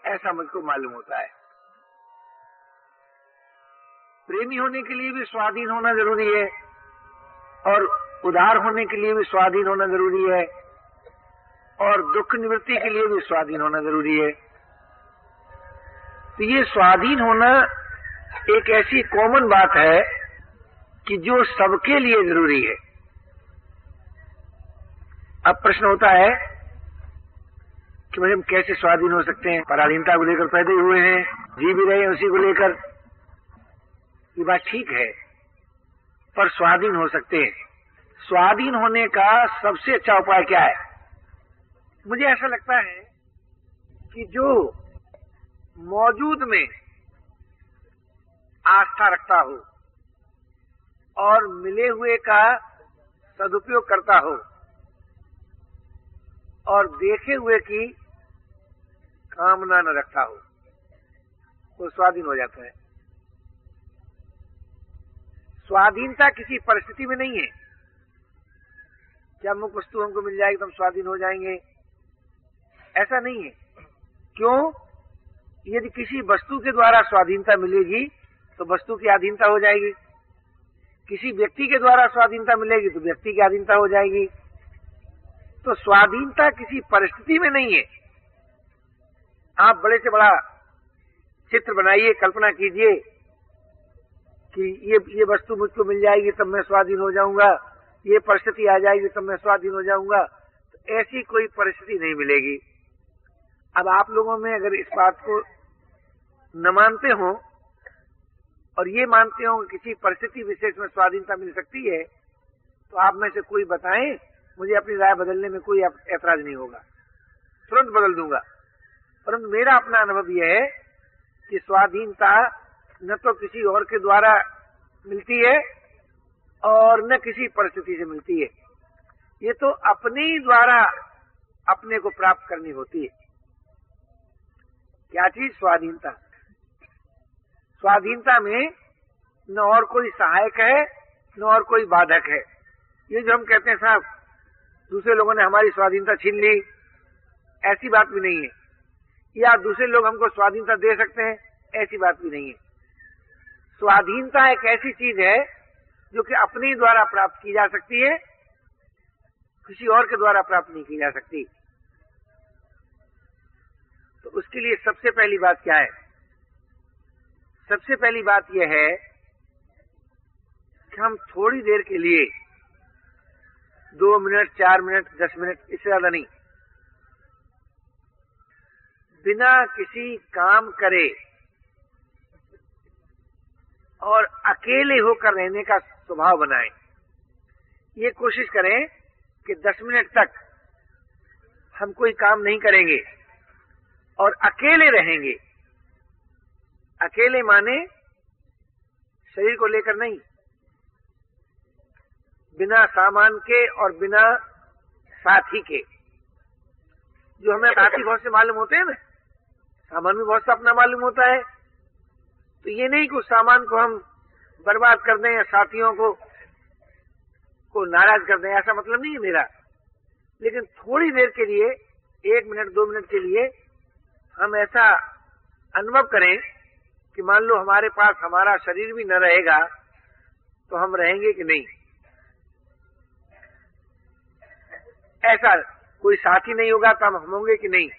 ऐसा मुझको मालूम होता है। प्रेमी होने के लिए भी स्वाधीन होना जरूरी है, और उदार होने के लिए भी स्वाधीन होना जरूरी है, और दुख निवृत्ति के लिए भी स्वाधीन होना जरूरी है। तो ये स्वाधीन होना एक ऐसी कॉमन बात है कि जो सबके लिए जरूरी है। अब प्रश्न होता है कि भाई हम कैसे स्वाधीन हो सकते हैं? पराधीनता को लेकर पैदा हुए हैं, जी भी रहे हैं उसी को लेकर। ये बात ठीक है, पर स्वाधीन हो सकते हैं। स्वाधीन होने का सबसे अच्छा उपाय क्या है? मुझे ऐसा लगता है कि जो मौजूद में आस्था रखता हो और मिले हुए का सदुपयोग करता हो और देखे हुए की कामना न रखता हो, वो स्वाधीन हो जाता है। स्वाधीनता किसी परिस्थिति में नहीं है कि अमुक वस्तु हमको मिल जाएगी तो हम स्वाधीन हो जाएंगे, ऐसा नहीं है। क्यों? यदि किसी वस्तु के द्वारा स्वाधीनता मिलेगी तो वस्तु की अधीनता हो जाएगी, किसी व्यक्ति के द्वारा स्वाधीनता मिलेगी तो व्यक्ति की अधीनता हो जाएगी। तो स्वाधीनता किसी परिस्थिति में नहीं है। आप बड़े से बड़ा चित्र बनाइए, कल्पना कीजिए कि ये वस्तु मुझको मिल जाएगी तब मैं स्वाधीन हो जाऊंगा, ये परिस्थिति आ जाएगी तब मैं स्वाधीन हो जाऊंगा, तो ऐसी कोई परिस्थिति नहीं मिलेगी। अब आप लोगों में अगर इस बात को न मानते हो और ये मानते हो कि किसी परिस्थिति विशेष में स्वाधीनता मिल सकती है, तो आप में से कोई बताएं, मुझे अपनी राय बदलने में कोई ऐतराज नहीं होगा, तुरंत बदल दूंगा। परंतु मेरा अपना अनुभव यह है कि स्वाधीनता न तो किसी और के द्वारा मिलती है और न किसी परिस्थिति से मिलती है। ये तो अपने ही द्वारा अपने को प्राप्त करनी होती है। क्या चीज? स्वाधीनता। स्वाधीनता में न और कोई सहायक है न और कोई बाधक है। ये जो हम कहते हैं साहब दूसरे लोगों ने हमारी स्वाधीनता छीन ली, ऐसी बात भी नहीं है। या दूसरे लोग हमको स्वाधीनता दे सकते हैं, ऐसी बात भी नहीं है। स्वाधीनता एक ऐसी चीज है जो कि अपने द्वारा प्राप्त की जा सकती है, किसी और के द्वारा प्राप्त नहीं की जा सकती। तो उसके लिए सबसे पहली बात क्या है? सबसे पहली बात यह है कि हम थोड़ी देर के लिए 2 मिनट, 4 मिनट, 10 मिनट, इससे ज्यादा नहीं, बिना किसी काम करे और अकेले होकर रहने का स्वभाव बनाएं। ये कोशिश करें कि 10 मिनट तक हम कोई काम नहीं करेंगे और अकेले रहेंगे। अकेले माने शरीर को लेकर नहीं, बिना सामान के और बिना साथी के। जो हमें साथी बहुत से मालूम होते हैं ना, सामान भी बहुत सा अपना मालूम होता है। तो ये नहीं कि उस सामान को हम बर्बाद कर दें या साथियों को नाराज कर दें, ऐसा मतलब नहीं है मेरा। लेकिन थोड़ी देर के लिए, 1 मिनट 2 मिनट के लिए हम ऐसा अनुभव करें कि मान लो हमारे पास हमारा शरीर भी न रहेगा तो हम रहेंगे कि नहीं। ऐसा कोई साथी नहीं होगा तो हम होंगे कि नहीं,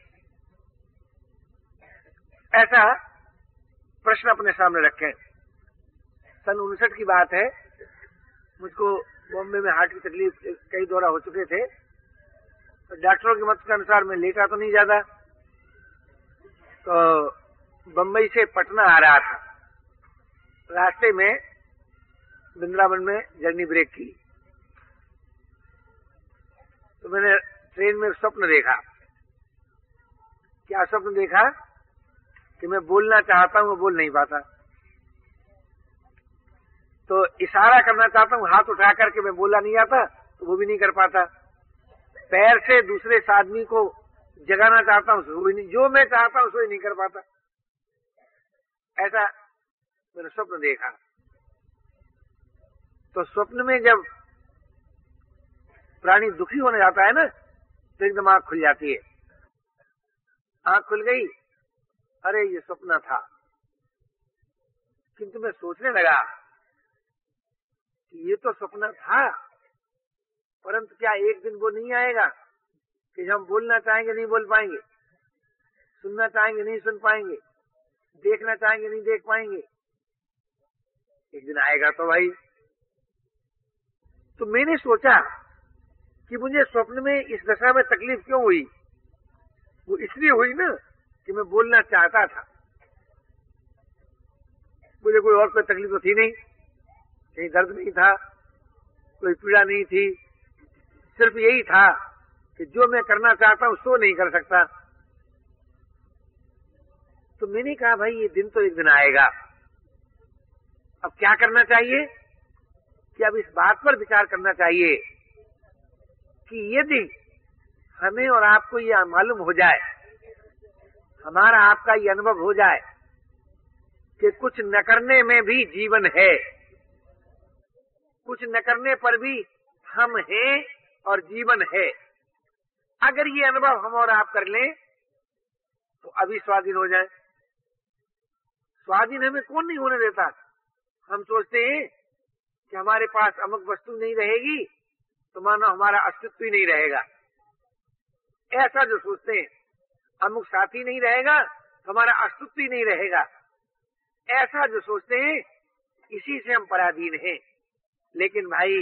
ऐसा प्रश्न अपने सामने रखें। सन 59 की बात है, मुझको बॉम्बे में हार्ट की तकलीफ कई दौरा हो चुके थे। तो डॉक्टरों के मत के अनुसार मैं लेटा तो नहीं ज्यादा, तो बम्बई से पटना आ रहा था। रास्ते में वृंदावन में जर्नी ब्रेक की, तो मैंने ट्रेन में स्वप्न देखा। क्या स्वप्न देखा? कि मैं बोलना चाहता हूं, वो बोल नहीं पाता। तो इशारा करना चाहता हूं, हाथ उठा करके मैं बोला नहीं आता, तो वो भी नहीं कर पाता। पैर से दूसरे आदमी को जगाना चाहता हूं, वो भी नहीं, जो मैं चाहता हूं उसको नहीं कर पाता। ऐसा मैंने स्वप्न देखा। तो स्वप्न में जब प्राणी दुखी होने जाता है ना, तो एकदम आंख खुल जाती है। आंख खुल गई अरे ये सपना था, किंतु मैं सोचने लगा कि ये तो सपना था, परंतु क्या एक दिन वो नहीं आएगा कि हम बोलना चाहेंगे नहीं बोल पाएंगे, सुनना चाहेंगे नहीं सुन पाएंगे, देखना चाहेंगे नहीं देख पाएंगे। एक दिन आएगा तो भाई। तो मैंने सोचा कि मुझे स्वप्न में इस दशा में तकलीफ क्यों हुई। वो इसलिए हुई ना कि मैं बोलना चाहता था, मुझे कोई और कोई तकलीफ तो थी नहीं, कहीं दर्द नहीं था, कोई पीड़ा नहीं थी, सिर्फ यही था कि जो मैं करना चाहता हूं सो नहीं कर सकता। तो मैंने कहा भाई ये दिन तो एक दिन आएगा, अब क्या करना चाहिए कि अब इस बात पर विचार करना चाहिए कि यदि हमें और आपको ये मालूम हो जाए, हमारा आपका ये अनुभव हो जाए कि कुछ न करने में भी जीवन है, कुछ न करने पर भी हम हैं और जीवन है, अगर ये अनुभव हम और आप कर लें तो अभी स्वाधीन हो जाए। स्वाधीन हमें कौन नहीं होने देता। हम सोचते हैं कि हमारे पास अमुक वस्तु नहीं रहेगी तो मानो हमारा अस्तित्व ही नहीं रहेगा, ऐसा जो सोचते हैं, अमुक साथी नहीं रहेगा तो हमारा अस्तित्व ही नहीं रहेगा, ऐसा जो सोचते हैं, इसी से हम पराधीन हैं। लेकिन भाई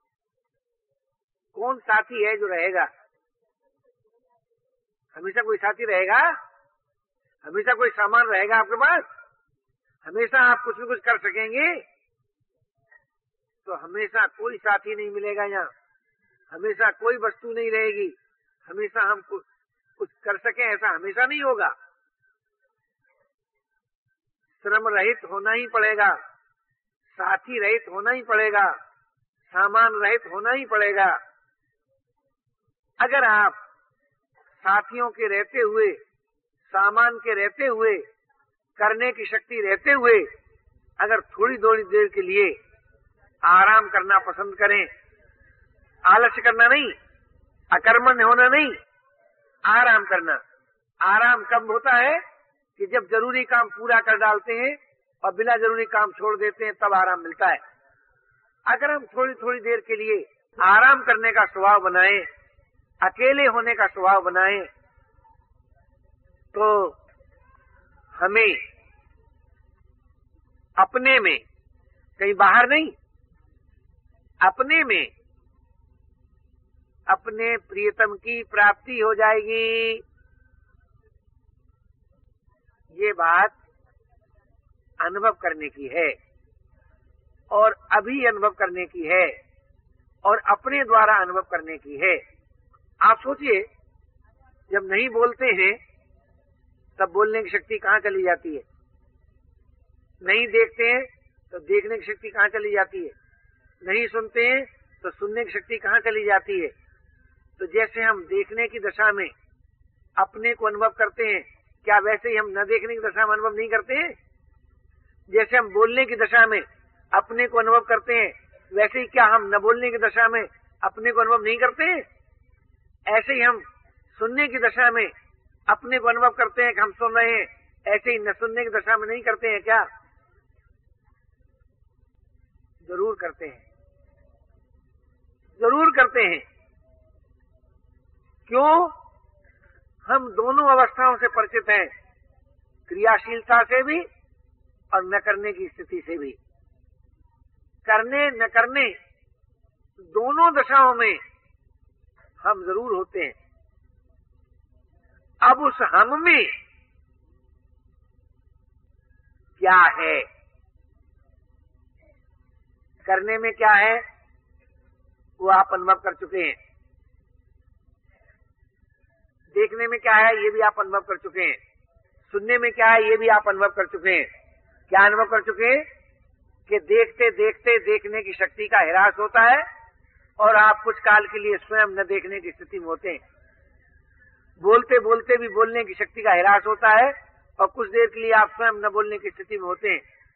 कौन साथी है जो रहेगा? हमेशा कोई साथी रहेगा? हमेशा कोई सामान रहेगा आपके पास? हमेशा आप कुछ न कुछ कर सकेंगे? तो हमेशा कोई साथी नहीं मिलेगा यहाँ, हमेशा कोई वस्तु नहीं रहेगी, हमेशा हम कुछ कर सकें ऐसा हमेशा नहीं होगा। श्रम रहित होना ही पड़ेगा, साथी रहित होना ही पड़ेगा, सामान रहित होना ही पड़ेगा। अगर आप साथियों के रहते हुए, सामान के रहते हुए, करने की शक्ति रहते हुए अगर थोड़ी थोड़ी देर के लिए आराम करना पसंद करें, आलस्य करना नहीं, अकर्मण्य होना नहीं, आराम करना। आराम कब होता है कि जब जरूरी काम पूरा कर डालते हैं और बिना जरूरी काम छोड़ देते हैं, तब आराम मिलता है। अगर हम थोड़ी थोड़ी देर के लिए आराम करने का स्वभाव बनाएं, अकेले होने का स्वभाव बनाएं, तो हमें अपने में, कहीं बाहर नहीं, अपने में अपने प्रियतम की प्राप्ति हो जाएगी। ये बात अनुभव करने की है और अभी अनुभव करने की है और अपने द्वारा अनुभव करने की है। आप सोचिए, जब नहीं बोलते हैं तब बोलने की शक्ति कहाँ चली जाती है? नहीं देखते हैं तो देखने की शक्ति कहाँ चली जाती है? नहीं सुनते हैं तो सुनने की शक्ति कहाँ चली जाती है? तो जैसे हम देखने की दशा में अपने को अनुभव करते हैं, क्या वैसे ही हम न देखने की दशा में अनुभव नहीं करते हैं? जैसे हम बोलने की दशा में अपने को अनुभव करते हैं, वैसे ही क्या हम न बोलने की दशा में अपने को अनुभव नहीं करते हैं? ऐसे ही हम सुनने की दशा में अपने को अनुभव करते हैं कि हम सुन रहे हैं, ऐसे ही न सुनने की दशा में नहीं करते हैं क्या? जरूर करते हैं, जरूर करते हैं। क्यों? हम दोनों अवस्थाओं से परिचित हैं, क्रियाशीलता से भी और न करने की स्थिति से भी। करने न करने दोनों दशाओं में हम जरूर होते हैं। अब उस हम में क्या है? करने में क्या है वो आप अनुभव कर चुके हैं, देखने में क्या है ये भी आप अनुभव कर चुके हैं, सुनने में क्या है ये भी आप अनुभव कर चुके हैं। क्या अनुभव कर चुके हैं? कि देखते देखते देखने की शक्ति का ह्रास होता है और आप कुछ काल के लिए स्वयं न देखने की स्थिति में होते हैं। बोलते बोलते भी बोलने की शक्ति का ह्रास होता है और कुछ देर के लिए आप स्वयं न बोलने की स्थिति में होते हैं।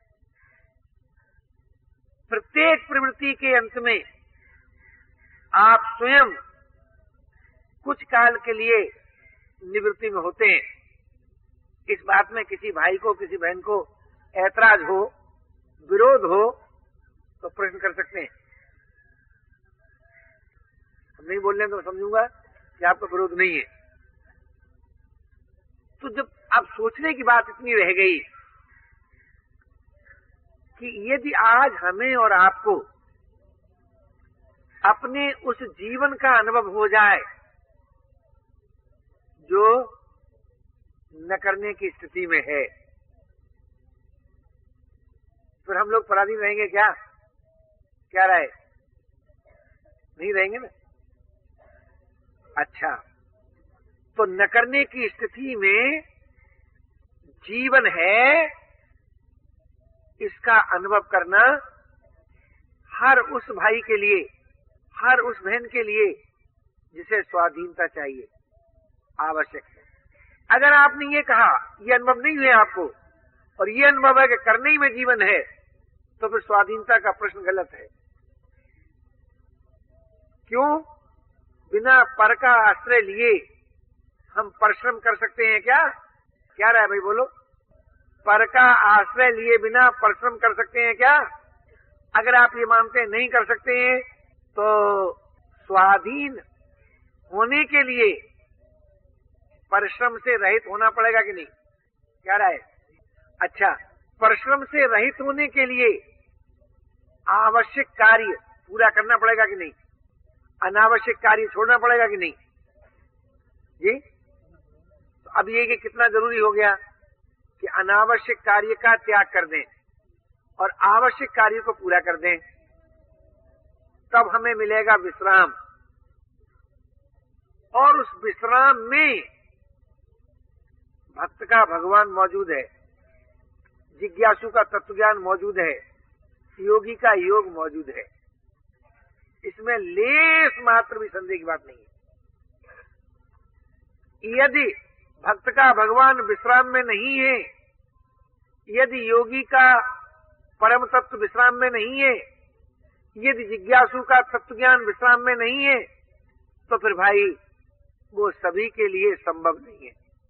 प्रत्येक प्रवृत्ति के अंत में आप स्वयं कुछ काल के लिए निवृत्ति में होते हैं। इस बात में किसी भाई को, किसी बहन को ऐतराज हो, विरोध हो, तो प्रश्न कर सकते हैं। हम नहीं बोल रहे तो समझूंगा कि आपका विरोध नहीं है। तो जब अब सोचने की बात इतनी रह गई कि यदि आज हमें और आपको अपने उस जीवन का अनुभव हो जाए जो न करने की स्थिति में है, फिर हम लोग पराधीन रहेंगे क्या? क्या राय? नहीं रहेंगे ना। अच्छा, तो न करने की स्थिति में जीवन है, इसका अनुभव करना हर उस भाई के लिए, हर उस बहन के लिए जिसे स्वाधीनता चाहिए, आवश्यक है। अगर आपने ये कहा, ये अनुभव नहीं हुए आपको, और ये अनुभव है कि करने ही में जीवन है, तो फिर स्वाधीनता का प्रश्न गलत है। क्यों? बिना पर का आश्रय लिए हम परिश्रम कर सकते हैं क्या? क्या रहा है भाई, बोलो। पर का आश्रय लिए बिना परिश्रम कर सकते हैं क्या? अगर आप ये मानते हैं नहीं कर सकते हैं, तो स्वाधीन होने के लिए परिश्रम से रहित होना पड़ेगा कि नहीं? क्या रहा है? अच्छा, परिश्रम से रहित होने के लिए आवश्यक कार्य पूरा करना पड़ेगा कि नहीं? अनावश्यक कार्य छोड़ना पड़ेगा कि नहीं जी? तो अब ये कि कितना जरूरी हो गया कि अनावश्यक कार्य का त्याग कर दें और आवश्यक कार्य को पूरा कर दें, तब हमें मिलेगा विश्राम। और उस विश्राम में भक्त का भगवान मौजूद है, जिज्ञासु का तत्वज्ञान मौजूद है, योगी का योग मौजूद है। इसमें लेस मात्र भी संदेह की बात नहीं है। यदि भक्त का भगवान विश्राम में नहीं है, यदि योगी का परम तत्व विश्राम में नहीं है, यदि जिज्ञासु का तत्वज्ञान विश्राम में नहीं है, तो फिर भाई वो सभी के लिए संभव नहीं है।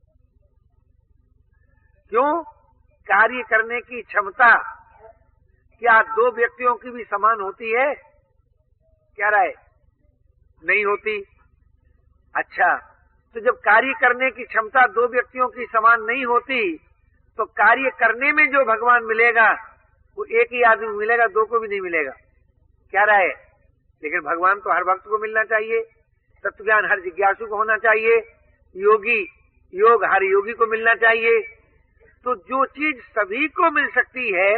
क्यों? कार्य करने की क्षमता क्या दो व्यक्तियों की भी समान होती है? क्या राय? नहीं होती। अच्छा, तो जब कार्य करने की क्षमता दो व्यक्तियों की समान नहीं होती, तो कार्य करने में जो भगवान मिलेगा वो एक ही आदमी मिलेगा, दो को भी नहीं मिलेगा। क्या राय? लेकिन भगवान तो हर भक्त को मिलना चाहिए, तत्वज्ञान हर जिज्ञासु को होना चाहिए, योग हर योगी को मिलना चाहिए। तो जो चीज सभी को मिल सकती है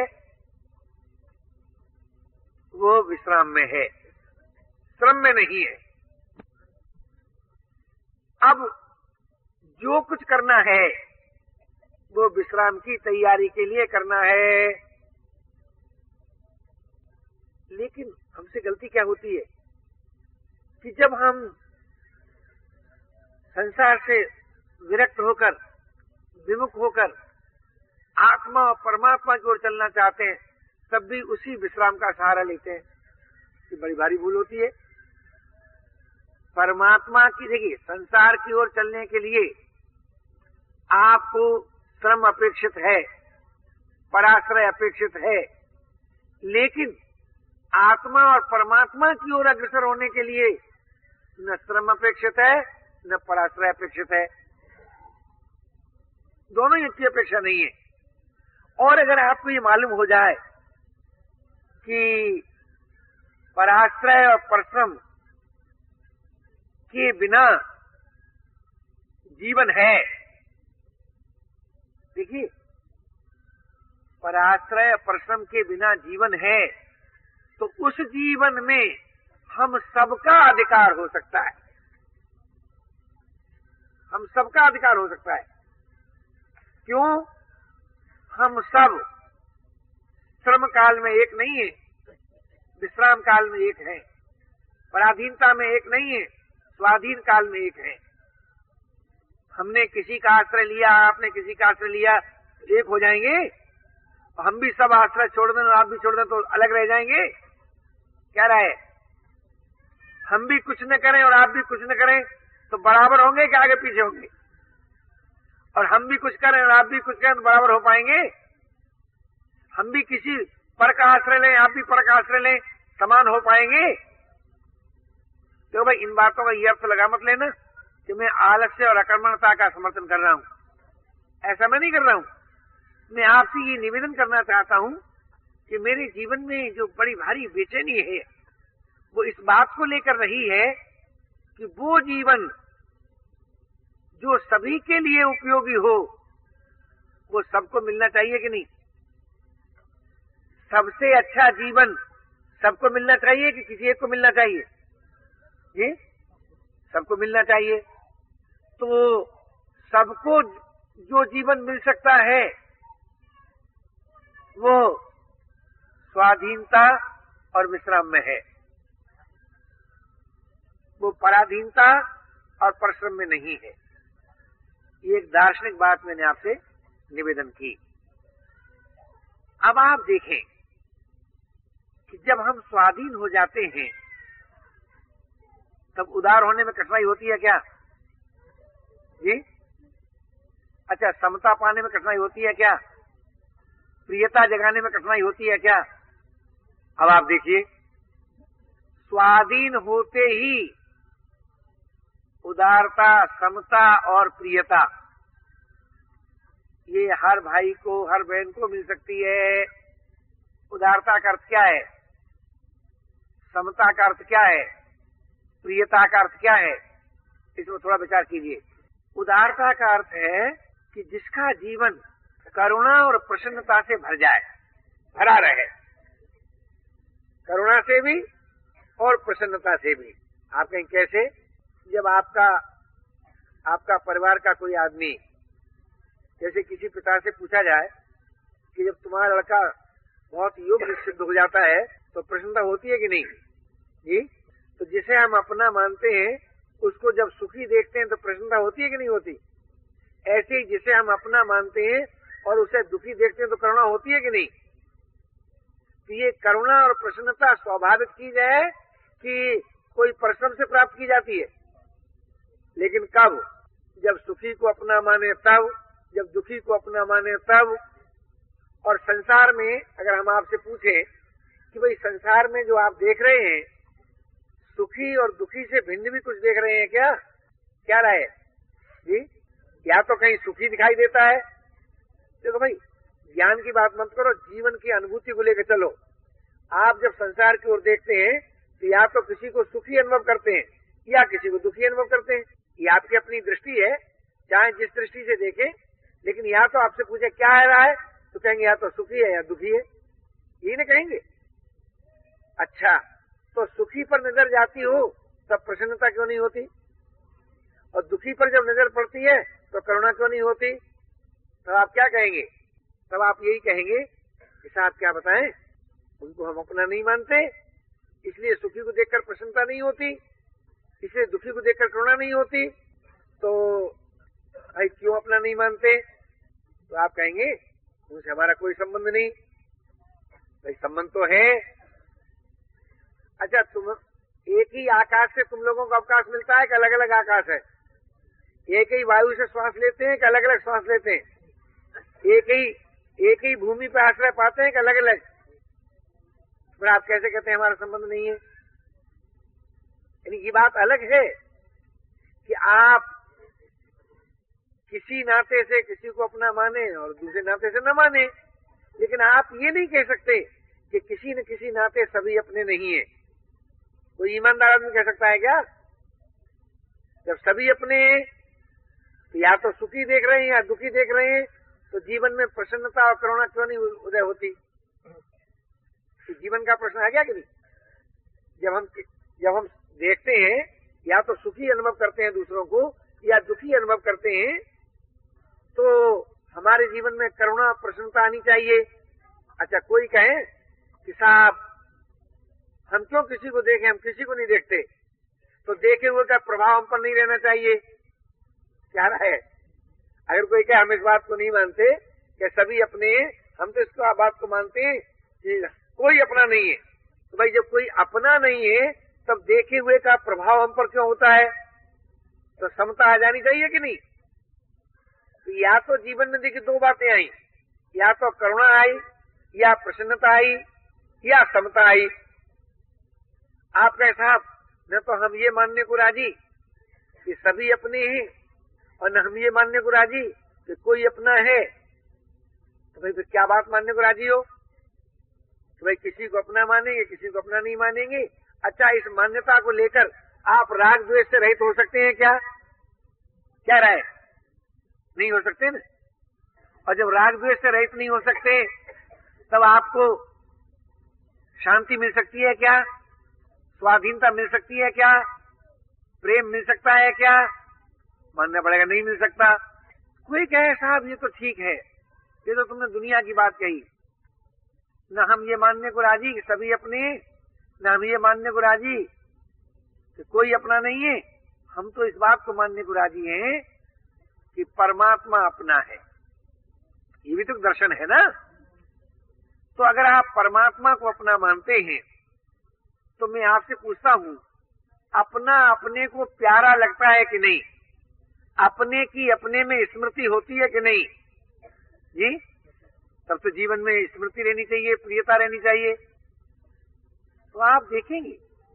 वो विश्राम में है, श्रम में नहीं है। अब जो कुछ करना है वो विश्राम की तैयारी के लिए करना है। लेकिन हमसे गलती क्या होती है कि जब हम संसार से विरक्त होकर, विमुख होकर आत्मा और परमात्मा की ओर चलना चाहते हैं, तब भी उसी विश्राम का सहारा लेते हैं। ये बड़ी भारी भूल होती है। परमात्मा की, देखिए, संसार की ओर चलने के लिए आपको श्रम अपेक्षित है, पराश्रय अपेक्षित है, लेकिन आत्मा और परमात्मा की ओर अग्रसर होने के लिए न श्रम अपेक्षित है न पराश्रय अपेक्षित है। दोनों ही की अपेक्षा नहीं है। और अगर आपको ये मालूम हो जाए कि पराश्रय और परिश्रम के बिना जीवन है, देखिए, पराश्रय और परिश्रम के बिना जीवन है, तो उस जीवन में हम सबका अधिकार हो सकता है। हम सबका अधिकार हो सकता है। क्यों? हम सब श्रम काल में एक नहीं है, विश्राम काल में एक है, पराधीनता में एक नहीं है, स्वाधीन काल में एक है। हमने किसी का आश्रय लिया, आपने किसी का आश्रय लिया, एक हो जाएंगे? हम भी सब आश्रय छोड़ दें और आप भी छोड़ दें तो अलग रह जाएंगे? क्या रहा है? हम भी कुछ न करें और आप भी कुछ न करें तो बराबर होंगे कि आगे पीछे होंगे? और हम भी कुछ करें और आप भी कुछ करें तो बराबर हो पाएंगे? हम भी किसी पर का आश्रय लें, आप भी पर का आश्रय लें, समान हो पाएंगे? तो भाई इन बातों का ये अर्थ लगा मत लेना कि मैं आलस्य और अकर्मण्यता का समर्थन कर रहा हूं। ऐसा मैं नहीं कर रहा हूं। मैं आपसे ये निवेदन करना चाहता हूं कि मेरे जीवन में जो बड़ी भारी बेचैनी है वो इस बात को लेकर रही है कि वो जीवन जो सभी के लिए उपयोगी हो वो सबको मिलना चाहिए कि नहीं? सबसे अच्छा जीवन सबको मिलना चाहिए कि किसी एक को मिलना चाहिए? जी, सबको मिलना चाहिए। तो सबको जो जीवन मिल सकता है वो स्वाधीनता और विश्राम में है, वो पराधीनता और परिश्रम में नहीं है। ये एक दार्शनिक बात मैंने आपसे निवेदन की। अब आप देखें कि जब हम स्वाधीन हो जाते हैं तब उदार होने में कठिनाई होती है क्या? जी, अच्छा, समता पाने में कठिनाई होती है क्या? प्रियता जगाने में कठिनाई होती है क्या? अब आप देखिए, स्वाधीन होते ही उदारता, समता और प्रियता ये हर भाई को, हर बहन को मिल सकती है। उदारता का अर्थ क्या है? समता का अर्थ क्या है? प्रियता का अर्थ क्या है? इसमें थोड़ा विचार कीजिए। उदारता का अर्थ है कि जिसका जीवन करुणा और प्रसन्नता से भर जाए, भरा रहे, करुणा से भी और प्रसन्नता से भी। आप कहें कैसे? जब आपका परिवार का कोई आदमी, जैसे किसी पिता से पूछा जाए कि जब तुम्हारा लड़का बहुत योग्य सिद्ध हो जाता है तो प्रसन्नता होती है कि नहीं? जी, तो जिसे हम अपना मानते हैं उसको जब सुखी देखते हैं तो प्रसन्नता होती है कि नहीं होती? ऐसे ही जिसे हम अपना मानते हैं और उसे दुखी देखते हैं तो करुणा होती है कि नहीं? तो ये करुणा और प्रसन्नता स्वाभाविक चीज है कि कोई परिश्रम से प्राप्त की जाती है? लेकिन कब? जब सुखी को अपना माने तब, जब दुखी को अपना माने तब। और संसार में अगर हम आपसे पूछें कि भाई संसार में जो आप देख रहे हैं, सुखी और दुखी से भिन्न भी कुछ देख रहे हैं क्या? क्या राय है जी? या तो कहीं सुखी दिखाई देता है? देखो भाई, ज्ञान की बात मत करो, जीवन की अनुभूति को लेकर चलो। आप जब संसार की ओर देखते हैं तो या तो किसी को सुखी अनुभव करते हैं या किसी को दुखी अनुभव करते हैं। ये आपकी अपनी दृष्टि है, चाहे जिस दृष्टि से देखें। लेकिन या तो आपसे पूछे क्या है रहा है तो कहेंगे या तो सुखी है या दुखी है, यही ना कहेंगे। अच्छा, तो सुखी पर नजर जाती हो तब प्रसन्नता क्यों नहीं होती? और दुखी पर जब नजर पड़ती है तो करुणा क्यों नहीं होती? तब आप क्या कहेंगे? तब आप यही कहेंगे कि साहब क्या बताएं, उनको हम अपना नहीं मानते, इसलिए सुखी को देखकर प्रसन्नता नहीं होती, इसलिए दुखी को देखकर करुणा नहीं होती। तो भाई क्यों अपना नहीं मानते? तो आप कहेंगे उनसे हमारा कोई संबंध नहीं। भाई संबंध तो है। अच्छा, तुम एक ही आकाश से तुम लोगों को अवकाश मिलता है कि अलग अलग आकाश है? एक ही वायु से श्वास लेते हैं कि अलग अलग श्वास लेते हैं? एक ही भूमि पर आश्रय पाते हैं कि अलग अलग? फिर आप कैसे कहते हैं हमारा संबंध नहीं है? यानी ये बात अलग है कि आप किसी नाते से किसी को अपना माने और दूसरे नाते से न माने, लेकिन आप ये नहीं कह सकते कि किसी न किसी नाते सभी अपने नहीं है। कोई ईमानदार आदमी कह सकता है क्या? जब सभी अपने हैं तो या तो सुखी देख रहे हैं या दुखी देख रहे हैं, तो जीवन में प्रसन्नता और करुणा क्यों नहीं उदय होती? तो जीवन का प्रश्न आ गया कि नहीं? जब हम देखते हैं या तो सुखी अनुभव करते हैं दूसरों को या दुखी अनुभव करते हैं, तो हमारे जीवन में करुणा प्रसन्नता आनी चाहिए। अच्छा, कोई कहे कि साहब हम क्यों किसी को देखें, हम किसी को नहीं देखते, तो देखे हुए का प्रभाव हम पर नहीं रहना चाहिए। क्या है? अगर कोई कहे हम इस बात को नहीं मानते कि सभी अपने, हम तो इसको बात को मानते हैं कि कोई अपना नहीं है, तो भाई जब कोई अपना नहीं है तब देखे हुए का प्रभाव हम पर क्यों होता है? तो समता आ जानी चाहिए कि नहीं? तो या तो जीवन में देखिए दो बातें आई, या तो करुणा आई, या प्रसन्नता आई, या समता आई। आप कहे साहब न तो हम ये मानने को राजी कि सभी अपने हैं, और न हम ये मानने को राजी कि कोई अपना है, तो भाई फिर क्या बात मानने को राजी हो? तो भाई किसी को अपना मानेंगे, किसी को अपना नहीं मानेंगे। अच्छा, इस मान्यता को लेकर आप राग द्वेष से रहित हो सकते हैं क्या? क्या राय? नहीं हो सकते ना। और जब राग द्वेष से रहित नहीं हो सकते, तब आपको शांति मिल सकती है क्या? स्वाधीनता मिल सकती है क्या? प्रेम मिल सकता है क्या? मानना पड़ेगा नहीं मिल सकता। कोई कहे साहब ये तो ठीक है, ये तो तुमने दुनिया की बात कही, न हम ये मानने को राजी कि सभी अपने, न हम ये मानने को राजी कि कोई अपना नहीं है। हम तो इस बात को मानने को राजी हैं कि परमात्मा अपना है। ये भी तो दर्शन है ना। तो अगर आप परमात्मा को अपना मानते हैं, तो मैं आपसे पूछता हूं, अपना अपने को प्यारा लगता है कि नहीं? अपने की अपने में स्मृति होती है कि नहीं जी? तब तो जीवन में स्मृति रहनी चाहिए, प्रियता रहनी चाहिए। तो आप देखेंगे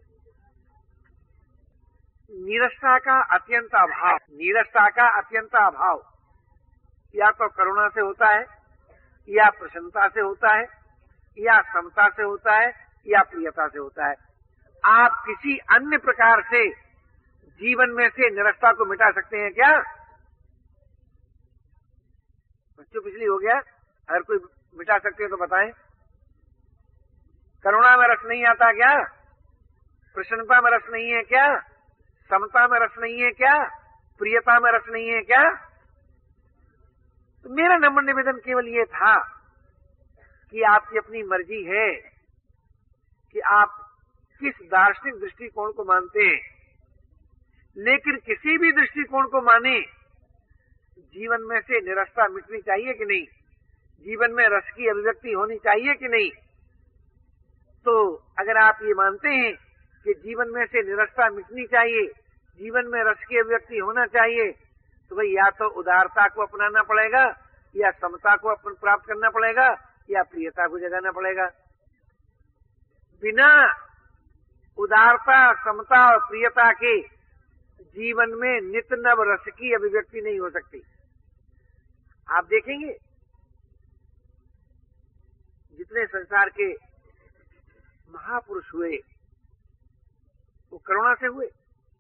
नीरसता का अत्यंत अभाव, नीरसता का अत्यंत अभाव या तो करुणा से होता है, या प्रसन्नता से होता है, या समता से होता है, या प्रियता से होता है। आप किसी अन्य प्रकार से जीवन में से निरसता को मिटा सकते हैं क्या? बच्चों पिछली हो गया, अगर कोई मिटा सकते हैं तो बताएं। करुणा में रस नहीं आता क्या? प्रसन्नता में रस नहीं है क्या? समता में रस नहीं है क्या? प्रियता में रस नहीं है क्या? तो मेरा नम्र निवेदन केवल ये था कि आपकी अपनी मर्जी है कि आप किस दार्शनिक दृष्टिकोण को मानते हैं, लेकिन किसी भी दृष्टिकोण को माने, जीवन में से निरसता मिटनी चाहिए कि नहीं? जीवन में रस की अभिव्यक्ति होनी चाहिए कि नहीं? तो अगर आप ये मानते हैं कि जीवन में से निरसता मिटनी चाहिए, जीवन में रस की अभिव्यक्ति होना चाहिए, तो भाई या तो उदारता को अपनाना पड़ेगा, या समता को प्राप्त करना पड़ेगा, या प्रियता को जगाना पड़ेगा। बिना उदारता, समता और प्रियता के जीवन में नित्य नव रस की अभिव्यक्ति नहीं हो सकती। आप देखेंगे जितने संसार के महापुरुष हुए वो करुणा से हुए।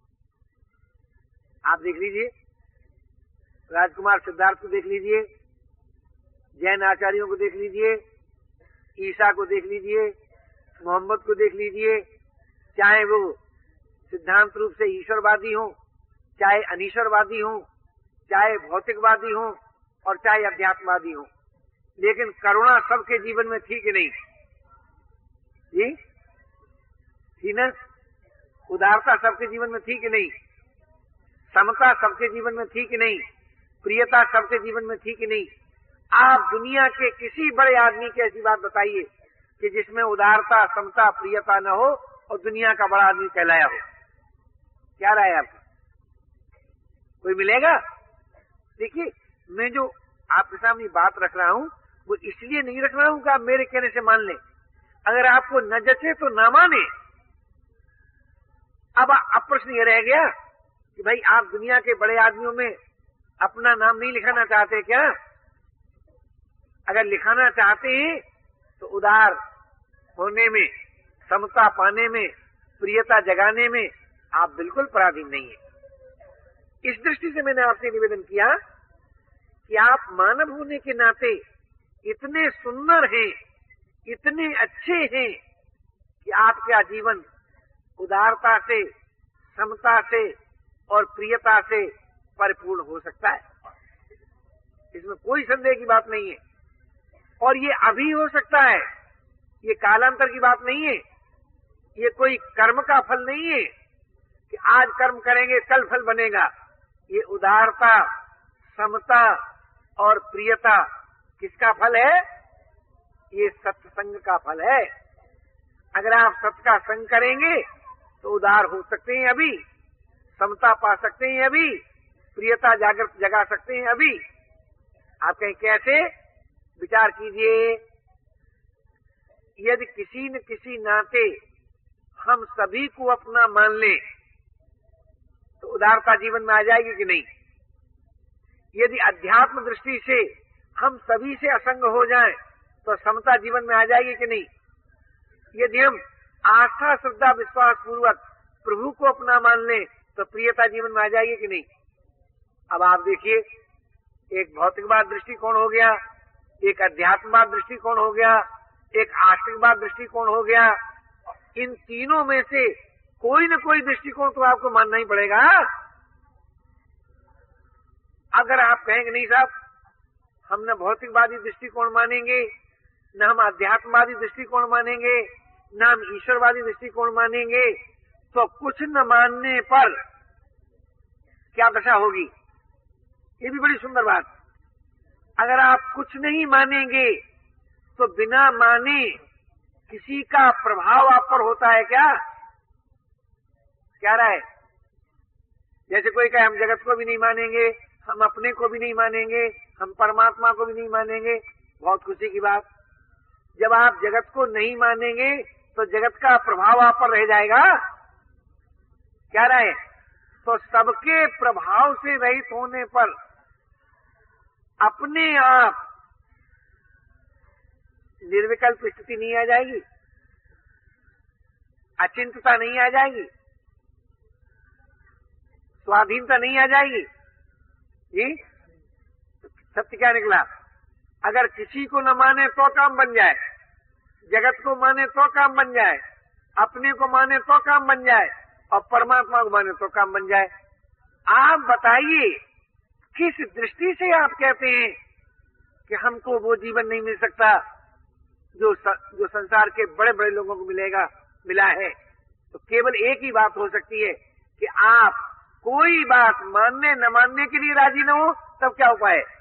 आप देख लीजिए, राजकुमार सिद्धार्थ को देख लीजिए, जैन आचार्यों को देख लीजिए, ईसा को देख लीजिए, मोहम्मद को देख लीजिए, चाहे वो सिद्धांत रूप से ईश्वरवादी हो, चाहे अनीश्वरवादी हो, चाहे भौतिकवादी हो, और चाहे अध्यात्मवादी हो, लेकिन करुणा सबके जीवन में थी कि नहीं जी? थी ना? उदारता सबके जीवन में थी कि नहीं? समता सबके जीवन में थी कि नहीं? प्रियता सबके जीवन में थी कि नहीं? आप दुनिया के किसी बड़े आदमी की ऐसी बात बताइए कि जिसमें उदारता, समता, प्रियता न हो और दुनिया का बड़ा आदमी कहलाया हो। क्या राय है आपकी? कोई मिलेगा? देखिए, मैं जो आपके सामने बात रख रहा हूं वो इसलिए नहीं रख रहा हूं कि आप मेरे कहने से मान लें। अगर आपको न जचे तो ना माने। अब प्रश्न ये रह गया कि भाई आप दुनिया के बड़े आदमियों में अपना नाम नहीं लिखाना चाहते क्या? अगर लिखाना चाहते हैं तो उदार होने में, समता पाने में, प्रियता जगाने में आप बिल्कुल पराधीन नहीं है। इस दृष्टि से मैंने आपसे निवेदन किया कि आप मानव होने के नाते इतने सुंदर हैं, इतने अच्छे हैं कि आपका जीवन उदारता से, समता से और प्रियता से परिपूर्ण हो सकता है। इसमें कोई संदेह की बात नहीं है। और ये अभी हो सकता है, ये कालांतर की बात नहीं है, ये कोई कर्म का फल नहीं है कि आज कर्म करेंगे कल फल बनेगा। ये उदारता, समता और प्रियता किसका फल है? ये सत्संग का फल है। अगर आप सत्य का संग करेंगे तो उदार हो सकते हैं अभी, समता पा सकते हैं अभी, प्रियता जगा सकते हैं अभी, आप कहें कैसे? विचार कीजिए, यदि किसी न किसी नाते हम सभी को अपना मान लें तो उदारता जीवन में आ जाएगी कि नहीं? यदि अध्यात्म दृष्टि से हम सभी से असंग हो जाएं तो समता जीवन में आ जाएगी कि नहीं? यदि हम आस्था श्रद्धा विश्वास पूर्वक प्रभु को अपना मान लें तो प्रियता जीवन में आ जाएगी कि नहीं? अब आप देखिए, एक भौतिकवाद दृष्टिकोण हो गया, एक अध्यात्मवाद दृष्टिकोण हो गया, एक आस्तिकवाद दृष्टिकोण हो गया। इन तीनों में से कोई न कोई दृष्टिकोण तो आपको मानना ही पड़ेगा। अगर आप कहेंगे नहीं साहब, हम न भौतिकवादी दृष्टिकोण मानेंगे, न हम अध्यात्मवादी दृष्टिकोण मानेंगे, न हम ईश्वरवादी दृष्टिकोण मानेंगे, तो कुछ न मानने पर क्या दशा होगी? ये भी बड़ी सुंदर बात। अगर आप कुछ नहीं मानेंगे तो बिना माने किसी का प्रभाव आप पर होता है क्या? क्या राय? जैसे कोई कहे हम जगत को भी नहीं मानेंगे, हम अपने को भी नहीं मानेंगे, हम परमात्मा को भी नहीं मानेंगे। बहुत खुशी की बात, जब आप जगत को नहीं मानेंगे तो जगत का प्रभाव आप पर रह जाएगा। क्या राय? तो सबके प्रभाव से रहित होने पर अपने आप निर्विकल्प स्थिति नहीं आ जाएगी, अचिंतता नहीं आ जाएगी, स्वाधीनता नहीं आ जाएगी। जी, सत्य क्या निकला? अगर किसी को न माने तो काम बन जाए, जगत को माने तो काम बन जाए, अपने को माने तो काम बन जाए, और परमात्मा को माने तो काम बन जाए। आप बताइए, किस दृष्टि से आप कहते हैं कि हमको वो जीवन नहीं मिल सकता जो संसार के बड़े बड़े लोगों को मिला है? तो केवल एक ही बात हो सकती है कि आप कोई बात मानने न मानने के लिए राजी न हो, तब क्या उपाय है?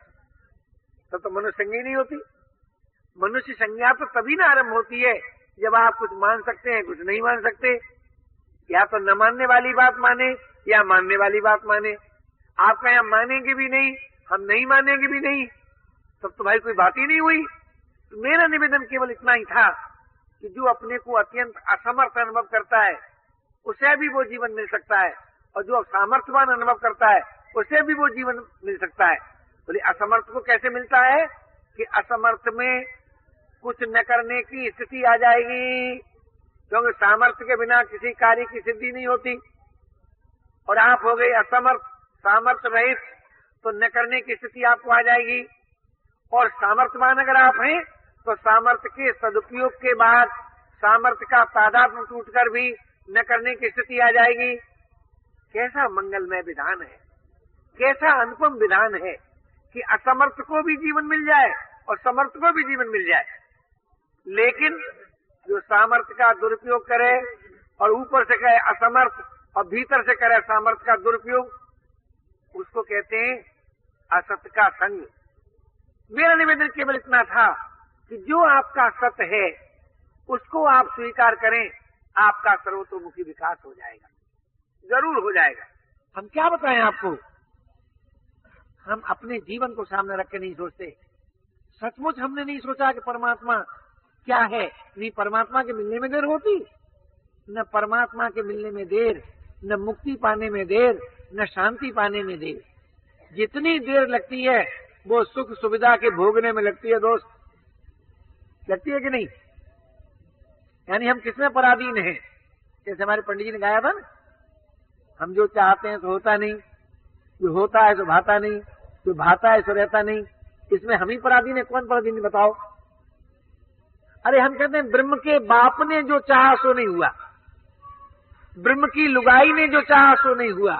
तब तो मनुष्य संज्ञा नहीं होती। मनुष्य संज्ञा तो तभी ना आरंभ होती है जब आप कुछ मान सकते हैं, कुछ नहीं मान सकते। या तो न मानने वाली बात माने या मानने वाली बात माने। आप कहें हम मानेंगे भी नहीं, हम नहीं मानेंगे भी नहीं, तब तो भाई कोई बात ही नहीं हुई। तो मेरा निवेदन केवल इतना ही था कि जो अपने को अत्यंत असमर्थ अनुभव करता है उसे भी वो जीवन मिल सकता है, और जो सामर्थ्यवान अनुभव करता है उसे भी वो जीवन मिल सकता है। बोले असमर्थ को कैसे मिलता है? कि असमर्थ में कुछ न करने की स्थिति आ जाएगी, क्योंकि सामर्थ्य के बिना किसी कार्य की सिद्धि नहीं होती। और आप हो गए असमर्थ, सामर्थ्य रहित, तो न करने की स्थिति आपको आ जाएगी। और सामर्थ्यवान अगर आप हैं तो सामर्थ्य के सदुपयोग के बाद सामर्थ्य का तादात्म्य टूटकर भी न करने की स्थिति आ जाएगी। कैसा मंगलमय विधान है, कैसा अनुपम विधान है कि असमर्थ को भी जीवन मिल जाए और समर्थ को भी जीवन मिल जाए। लेकिन जो सामर्थ्य का दुरुपयोग करे और ऊपर से कहे असमर्थ और भीतर से करे सामर्थ्य का दुरुपयोग, उसको कहते हैं असत्य का संग। मेरा निवेदन केवल इतना था कि जो आपका सत्य है उसको आप स्वीकार करें, आपका सर्वतोमुखी विकास हो जाएगा, जरूर हो जाएगा। हम क्या बताएं आपको? हम अपने जीवन को सामने रख के नहीं सोचते। सचमुच हमने नहीं सोचा कि परमात्मा क्या है। नहीं परमात्मा के मिलने में देर होती, न परमात्मा के मिलने में देर, न मुक्ति पाने में देर, न शांति पाने में देर। जितनी देर लगती है वो सुख सुविधा के भोगने में लगती है दोस्त, लगती है कि नहीं? यानी हम किसमें पराधीन हैं? जैसे हमारे पंडित जी ने गाया था ना, हम जो चाहते हैं तो होता नहीं, जो होता है तो भाता नहीं, जो भाता है तो रहता नहीं। इसमें हम ही पराधीन है। कौन पराधीन है बताओ? अरे हम कहते हैं ब्रह्म के बाप ने जो चाहा सो नहीं हुआ, ब्रह्म की लुगाई ने जो चाहा सो नहीं हुआ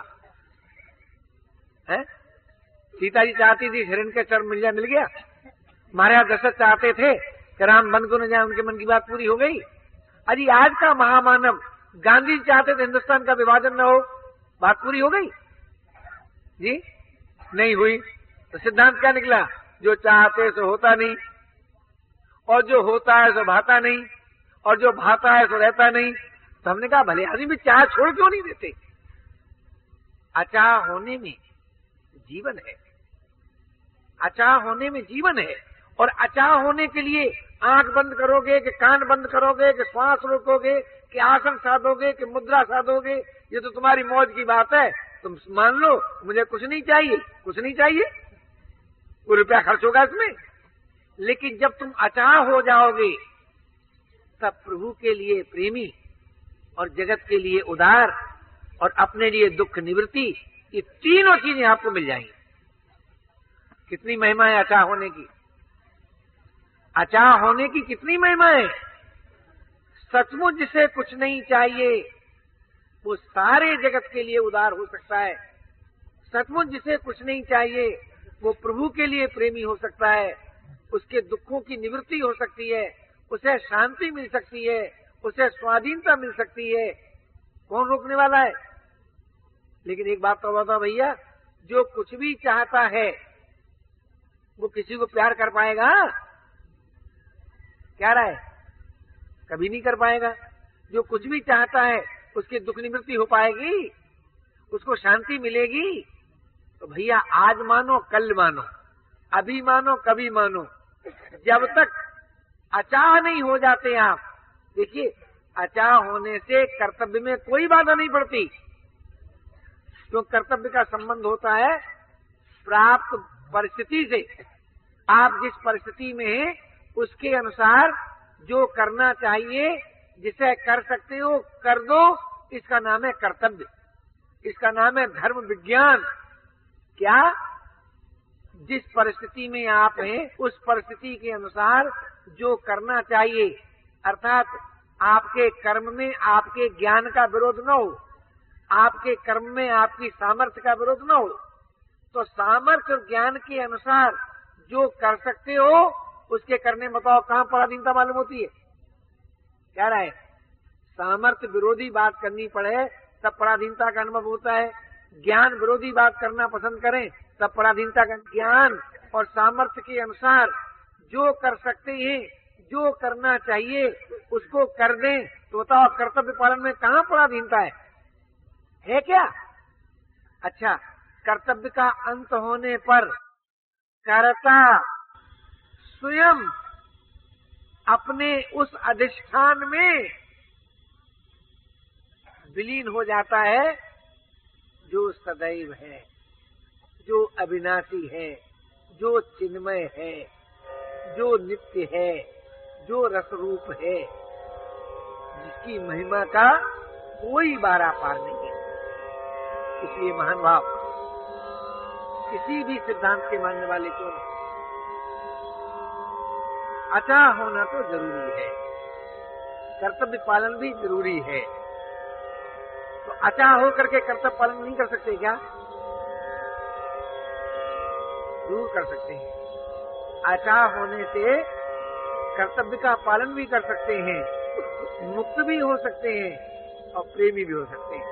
है। सीता जी चाहती थी हिरण के चरण मिल गया। महाराज दशरथ चाहते थे कि राम वन को न जाए, उनके मन की बात पूरी हो गई। अरे आज का महामानव गांधी जी चाहते थे हिंदुस्तान का विभाजन न हो, बात पूरी हो गई जी? नहीं हुई। तो सिद्धांत क्या निकला? जो चाहते सो होता नहीं, और जो होता है सो भाता नहीं, और जो भाता है सो रहता नहीं। तो हमने कहा भले आदमी भी चाह छोड़ क्यों नहीं देते? अचाह होने में जीवन है, अचाह होने में जीवन है। और अचाह होने के लिए आंख बंद करोगे कि कान बंद करोगे कि श्वास रोकोगे कि आसन साधोगे कि मुद्रा साधोगे, ये तो तुम्हारी मौज की बात है। तुम मान लो मुझे कुछ नहीं चाहिए, कुछ नहीं चाहिए, कोई रुपया खर्च होगा इसमें। लेकिन जब तुम अचाह हो जाओगे तब प्रभु के लिए प्रेमी और जगत के लिए उदार और अपने लिए दुख निवृत्ति, ये तीनों चीजें आपको मिल जाएंगी। कितनी महिमा है अचाह होने की, अचाह होने की कितनी महिमा है। सचमुच जिसे कुछ नहीं चाहिए वो सारे जगत के लिए उदार हो सकता है। सचमुच जिसे कुछ नहीं चाहिए वो प्रभु के लिए प्रेमी हो सकता है। उसके दुखों की निवृत्ति हो सकती है, उसे शांति मिल सकती है, उसे स्वाधीनता मिल सकती है। कौन रोकने वाला है? लेकिन एक बात तो बताओ भैया, जो कुछ भी चाहता है वो किसी को प्यार कर पाएगा? क्या राय? कभी नहीं कर पाएगा। जो कुछ भी चाहता है उसकी दुख निवृत्ति हो पाएगी, उसको शांति मिलेगी? तो भैया आज मानो कल मानो, अभी मानो कभी मानो, जब तक अचाह नहीं हो जाते आप। देखिए, अचाह होने से कर्तव्य में कोई बाधा नहीं पड़ती, तो कर्तव्य का संबंध होता है प्राप्त परिस्थिति से। आप जिस परिस्थिति में हैं उसके अनुसार जो करना चाहिए, जिसे कर सकते हो कर दो, इसका नाम है कर्तव्य, इसका नाम है धर्म विज्ञान। क्या? जिस परिस्थिति में आप हैं उस परिस्थिति के अनुसार जो करना चाहिए, अर्थात आपके कर्म में आपके ज्ञान का विरोध न हो, आपके कर्म में आपकी सामर्थ्य का विरोध न हो। तो सामर्थ्य और ज्ञान के अनुसार जो कर सकते हो उसके करने में बताओ कहां पराधीनता मालूम होती है? क्या रहा है? सामर्थ्य विरोधी बात करनी पड़े तब पराधीनता का अनुभव होता है। ज्ञान विरोधी बात करना पसंद करें तब पराधीनता का। ज्ञान और सामर्थ्य के अनुसार जो कर सकते हैं, जो करना चाहिए उसको कर दें, तो बताओ कर्तव्य पालन में कहां पराधीनता है क्या? अच्छा, कर्तव्य का अंत होने पर कर्ता स्वयं अपने उस अधिष्ठान में विलीन हो जाता है जो सदैव है, जो अविनाशी है, जो चिन्मय है, जो नित्य है, जो रसरूप है, जिसकी महिमा का कोई बारा पार नहीं है। इसलिए महान भाव किसी भी सिद्धांत के मानने वाले को अचाह होना तो जरूरी है, कर्तव्य पालन भी जरूरी है। तो अचाह हो करके कर्तव्य पालन नहीं कर सकते क्या? जरूर कर सकते हैं। अचाह होने से कर्तव्य का पालन भी कर सकते हैं, मुक्त भी हो सकते हैं और प्रेमी भी हो सकते हैं।